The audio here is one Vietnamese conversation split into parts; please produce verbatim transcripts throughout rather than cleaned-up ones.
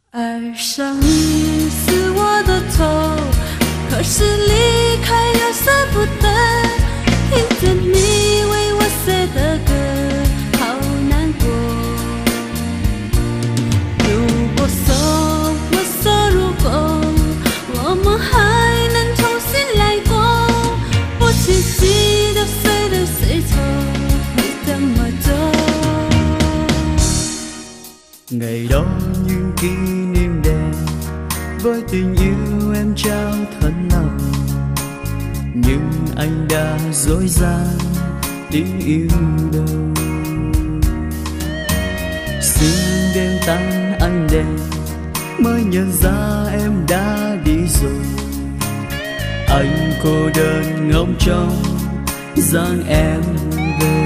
爱上你是我的错，可是离开又舍不得，听着你为我写的歌，好难过。如果说我说如果我们还能重新来过，不请记得谁对谁错，会怎么做 ？Ngày đó như kỷ niệm đẹp với tình yêu em trao thật lòng, nhưng anh đã dối gian tình yêu đâu. Sương đêm tan anh đèn mới nhận ra em đã đi rồi. Anh cô đơn ngóng trông dáng em về.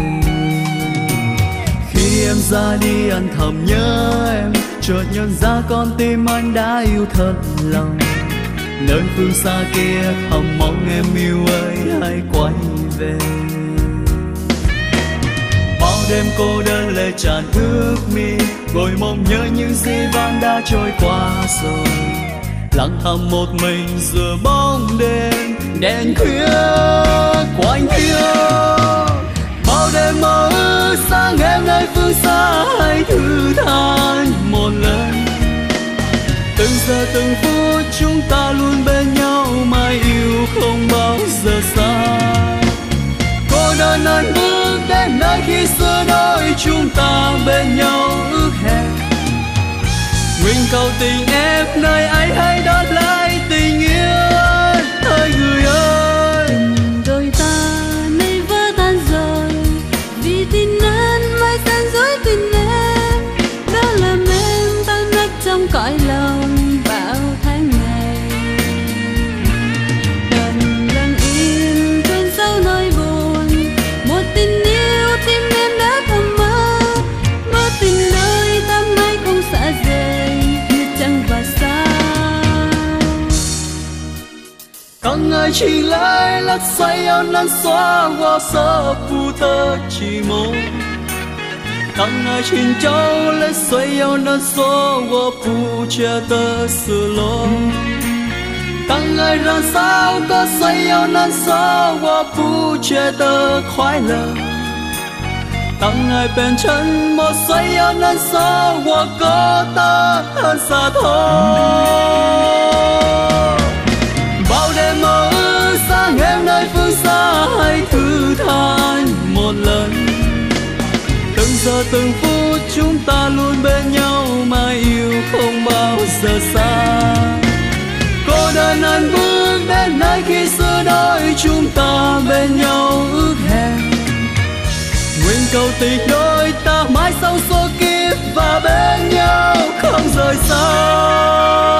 Khi em ra đi anh thầm nhớ em, chợt nhận ra con tim anh đã yêu thật lòng. Nơi phương xa kia thầm mong em yêu ơi hãy quay về. Bao đêm cô đơn lệ tràn ướt mi, ngồi mong nhớ những gì vang đã trôi qua rồi. Lặng thầm một mình giữa bóng đêm đèn khuya quanh kia. Bao đêm mơ ước sáng em nơi phương xa hãy thư than một lần. Từng giờ từng phút chúng ta luôn bên nhau, mãi yêu không bao giờ xa. Cô đơn anh bước đến nơi khi xưa đôi chúng ta bên nhau ước hẹn. Nguyện cầu tình em nơi ấy hãy đón lại tình yêu ơi người ơi. Tình đôi ta nay vỡ tan rồi, vì tin anh mãi gian dối tình em. Đó làm em tan nát trong cõi lòng bao tháng ngày. Đành lặng im chôn sâu nỗi buồn, một tình yêu tim em đã thầm mơ. Mơ tình nơi ta mãi không xa rời như trăng và sao. Càng ngày chỉ lấy lát say áo nắng xóa qua giấc vu tơ chỉ một. Càng ngày trên châu lấy xoay áo nắng xóa qua bu che tơ sửa lối. Càng ngày ra sao có xoay áo nắng xóa qua bu che tơ khoái lờ. Càng ngày bên chân một xoay áo nắng xóa qua có ta hơn xa thôi. Bao đêm mơ ước sáng em nơi phương xa hãy thư than một lần. Từng giờ từng phút chúng ta luôn bên nhau, mãi yêu không bao giờ xa. Cô đơn anh bước đến nơi khi xưa đôi chúng ta bên nhau ước hẹn. Nguyện cầu tình đôi ta mãi sau số kiếp và bên nhau không rời xa.